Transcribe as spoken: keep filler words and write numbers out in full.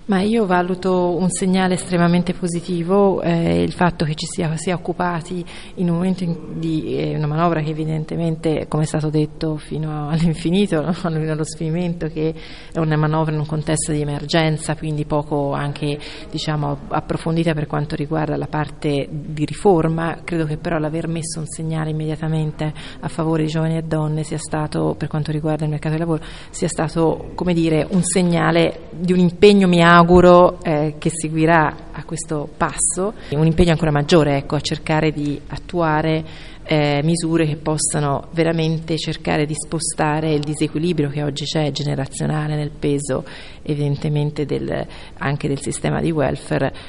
Ma io valuto un segnale estremamente positivo eh, il fatto che ci sia, sia occupati in un momento in, di eh, una manovra che evidentemente, come è stato detto fino all'infinito, no? Allo sfinimento, che è una manovra in un contesto di emergenza, quindi poco anche diciamo approfondita per quanto riguarda la parte di riforma. Credo che però l'aver messo un segnale immediatamente a favore di giovani e donne sia stato, per quanto riguarda il mercato del lavoro, sia stato, come dire, un segnale di un impegno, mi auguro, eh, che seguirà a questo passo, un impegno ancora maggiore, ecco, a cercare di attuare eh, misure che possano veramente cercare di spostare il disequilibrio che oggi c'è generazionale nel peso evidentemente del, anche del sistema di welfare